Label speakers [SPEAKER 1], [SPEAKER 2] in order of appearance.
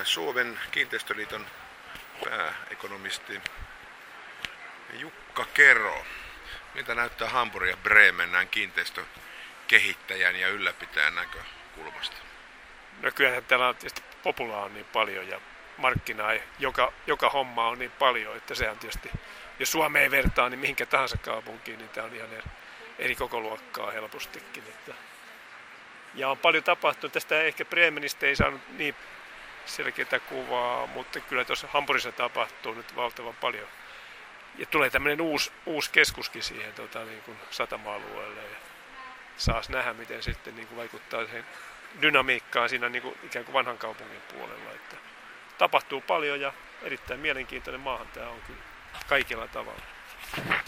[SPEAKER 1] Suomen kiinteistöliiton pääekonomisti Jukka Kero. Miltä näyttää Hampuri ja Bremen näin kiinteistökehittäjän ja ylläpitäjän näkökulmasta?
[SPEAKER 2] No kyllähän täällä on tietysti populaa on niin paljon ja markkinaa joka homma on niin paljon, että se on tietysti, jos Suomeen vertaa, niin mihinkä tahansa kaupunkiin, niin tämä on ihan eri kokoluokkaa helpostikin. Ja on paljon tapahtunut. Tästä ehkä Bremenistä ei saanut niin selkeää kuvaa, mutta kyllä tuossa Hampurissa tapahtuu nyt valtavan paljon. Ja tulee tämmöinen uusi keskuskin siihen niin kuin satama-alueelle. Ja saas nähdä, miten sitten niin kuin vaikuttaa siihen dynamiikkaan siinä niin kuin ikään kuin vanhan kaupungin puolella. Että tapahtuu paljon ja erittäin mielenkiintoinen maahan tämä on kyllä kaikilla tavalla.